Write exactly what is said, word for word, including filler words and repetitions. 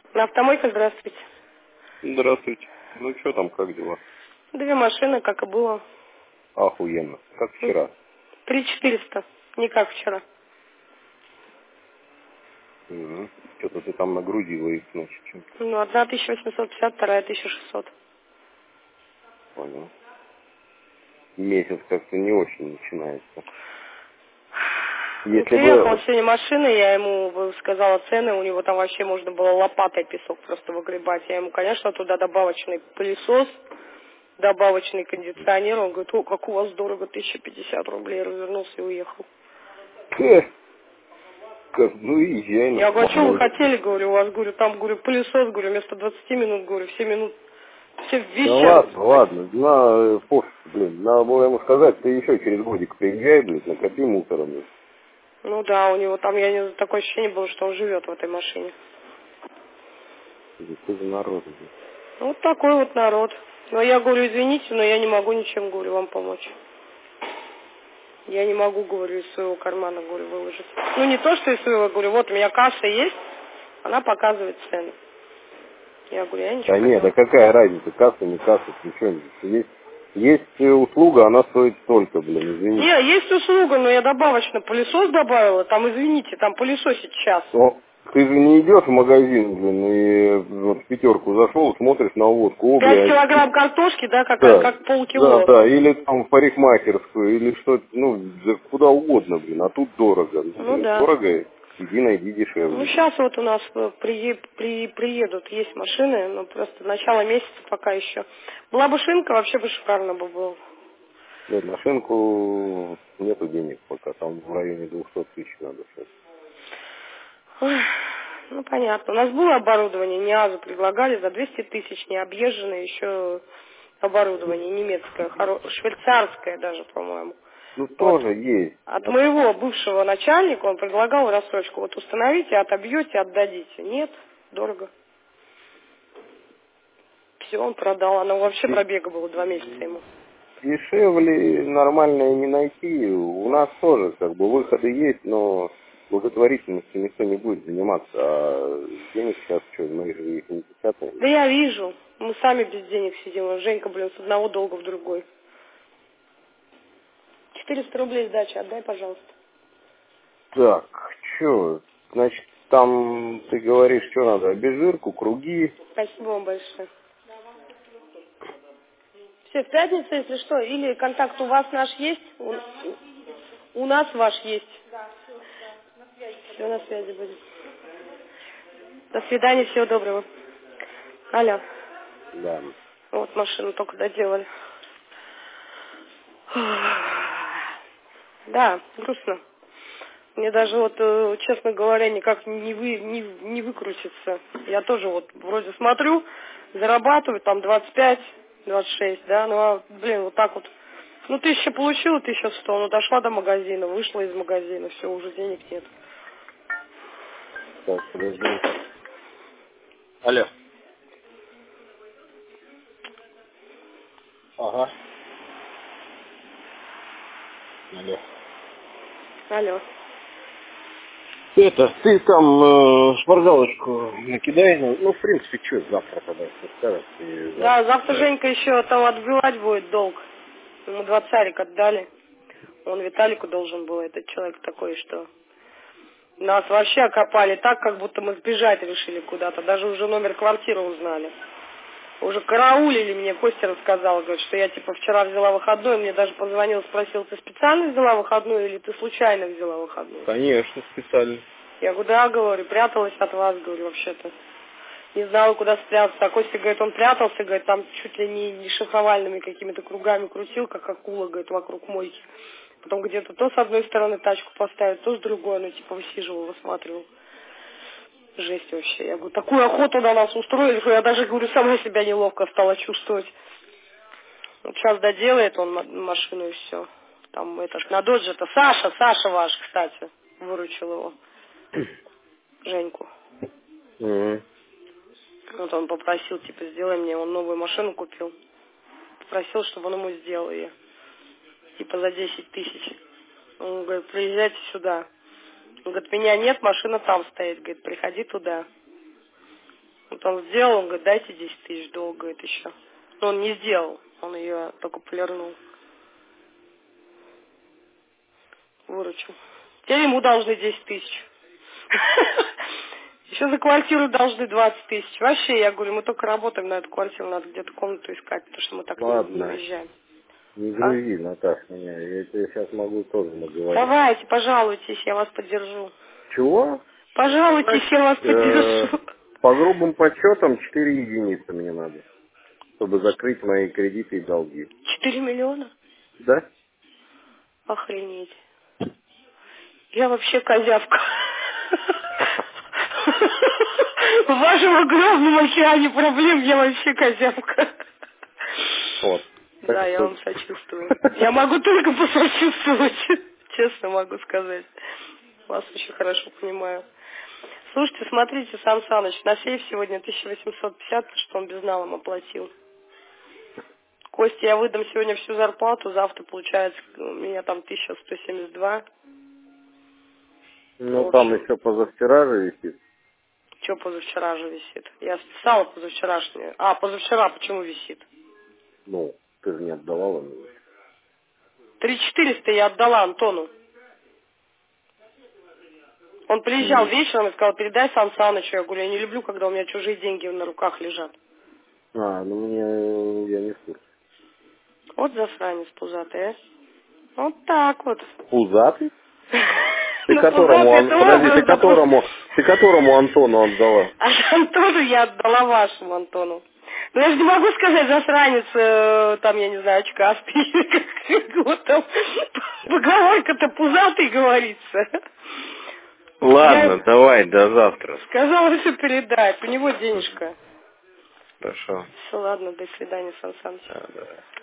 На автомойке, здравствуйте. Здравствуйте. Ну что там, как дела? Две машины, как и было. Охуенно. Как вчера. Три четыреста, не как вчера. Угу. Что-то ты там нагрузила их ночью чем-то. Ну, одна тысяча восемьсот пятьдесят, вторая тысяча шестьсот. Понял. Месяц как-то не очень начинается. Если Приехала бы... сегодня машина, я ему сказала цены, у него там вообще можно было лопатой песок просто выгребать. Я ему, конечно, туда добавочный пылесос, добавочный кондиционер. Он говорит: о, как у вас дорого, тысяча пятьдесят рублей. Развернулся и уехал. Эх, как, ну и езжай, Я ну, говорю: а что вы помой. хотели, говорю, у вас, говорю, там, говорю, пылесос, говорю, вместо двадцати минут, говорю, все минут, все в Да вещах. ладно, ладно, на, э, пофиг, блин, надо было ему сказать, ты еще через годик приезжай, блин, накопи мусора, блин. Ну да, у него там, я не такое ощущение было, что он живет в этой машине. Что за народ, блин? Вот такой вот народ. Но я говорю: извините, но я не могу ничем, говорю, вам помочь. Я не могу, говорю, из своего кармана, говорю, выложить. Ну не то, что из своего, говорю, вот у меня касса есть, она показывает цены. Я говорю: я ничего Да нет, да поделать. какая разница, касса, не касса, ничего не есть. Есть э, услуга, она стоит столько, блин, извините. Не, есть услуга, но я добавочно пылесос добавила, там, извините, там пылесосить час. Но ты же не идешь в магазин, блин, и вот в пятерку зашел, смотришь на водку, о, Пять блядь, килограмм картошки, да, какая, да, как да, полкило. да, или там в парикмахерскую, или что-то, ну, да куда угодно, блин, а тут дорого, ну, Ну блин, да. дорого, иди найди Ну, дешевле. сейчас вот у нас э, при, при, приедут, есть машины, но просто начало месяца пока еще. Была бы шинка, вообще бы шикарно бы было. Нет, на шинку нету денег пока, там в районе двухсот тысяч надо сейчас. Ой, ну, понятно. У нас было оборудование, НИАЗу предлагали за двести тысяч, необъезженное еще оборудование, немецкое, хоро- швейцарское даже, по-моему. Ну, Вот. тоже есть. От А моего бывшего начальника он предлагал рассрочку. Вот установите, отобьете, отдадите. Нет, дорого. Все, он продал. Оно вообще де- пробега было два месяца ему. дешевле нормально не найти. У нас тоже как бы выходы есть, но благотворительностью никто не будет заниматься. А денег сейчас что, мы же их не печатаем. Да я вижу. Мы сами без денег сидим. Женька, блин, с одного долга в другой. четыреста рублей сдача, отдай, пожалуйста. Так, что, значит, там ты говоришь, что надо, обезжирку, круги. Спасибо вам большое. Все, в пятницу, если что, или контакт у вас наш есть, у, у нас ваш есть. Все, на связи будем. До свидания, всего доброго. Алло. Да. Вот машину только доделали. Да, грустно. Мне даже вот, э, честно говоря, никак не, вы, не, не выкрутиться. Я тоже вот вроде смотрю, зарабатываю там двадцать пять, двадцать шесть, да, ну а, блин, вот так вот. Ну, тысяча получила, тысяча сто, ну дошла до магазина, вышла из магазина, все, уже денег нет. Так, подожди. Алло. Ага. Алло. Алло. Это, ты там э, шпаргалочку накидай, ну, ну, в принципе, что, завтра тогда все скажут, и Да, завтра завтра скажут. Женька еще там отбивать будет долг. Ему два царик отдали. Он Виталику должен был, этот человек такой, что нас вообще окопали так, как будто мы сбежать решили куда-то. Даже уже номер квартиры узнали. Уже караулили мне, Костя рассказал, говорит, что я типа вчера взяла выходной, он мне даже позвонил, спросил: ты специально взяла выходной или ты случайно взяла выходной? Конечно, специально. Я говорю: да, говорю, пряталась от вас, говорю, вообще-то. Не знала, куда спрятаться. А Костя говорит, он прятался, говорит, там чуть ли не, не шифровальными какими-то кругами крутил, как акула, говорит, вокруг мойки. Потом где-то то с одной стороны тачку поставит, то с другой, ну типа высиживал, высматривал. Жесть вообще. Я говорю, такую охоту на нас устроили, что я даже, говорю, сама себя неловко стала чувствовать. Вот сейчас доделает он м- машину и все. Там этот, на додже-то Саша, Саша ваш, кстати, выручил его, Женьку. Угу. Вот он попросил, типа, сделай мне, он новую машину купил. Попросил, чтобы он ему сделал ее. Типа за десять тысяч. Он говорит, приезжайте сюда. Он говорит, меня нет, машина там стоит. Говорит, приходи туда. Вот он сделал, он говорит, дайте десять тысяч долг, говорит, еще. Но он не сделал, он ее только полирнул. Выручил. Теперь ему должны десять тысяч. Еще за квартиру должны двадцать тысяч. Вообще, я говорю, мы только работаем на эту квартиру, надо где-то комнату искать, потому что мы так не, не уезжаем. Не грузи, а? Наташ, меня. Я тебе сейчас могу тоже наговорить. Давайте, пожалуйтесь, я вас поддержу. Чего? Пожалуйтесь, я вас поддержу. По грубым подсчетам четыре единицы мне надо, чтобы закрыть мои кредиты и долги. четыре миллиона? Да? Охренеть. Я вообще козявка. В вашем огромном океане проблем я вообще козявка. Вот. Да, я вам сочувствую. Я могу только посочувствовать. Честно могу сказать. Вас очень хорошо понимаю. Слушайте, смотрите, Сан Саныч, на сейф сегодня тысяча восемьсот пятьдесят, что он безналом оплатил. Костя, я выдам сегодня всю зарплату, завтра, получается, у меня там тысяча сто семьдесят два. Ну, там еще позавчера же висит. Что позавчера же висит? Я списала позавчерашнюю. А, позавчера почему висит? Ну, ты же не отдавала мне. три четыреста я отдала Антону. Он приезжал mm. вечером и сказал, передай Сан Санычу. Я говорю, я не люблю, когда у меня чужие деньги на руках лежат. А, ну мне, я не в курсе. Вот засранец пузатый, а? Вот так вот. Пузатый? Ты которому, подожди, ты которому, ты которому Антону отдала? А Антону я отдала вашему Антону. Ну я же не могу сказать, засранец, э, там, я не знаю, очкастый, как вот там, поговорка-то пузатый говорится. Ладно, я давай, до завтра. Сказала, что передать, у него денежка. Хорошо. Все, ладно, до свидания, Сан Саныч. Да, да.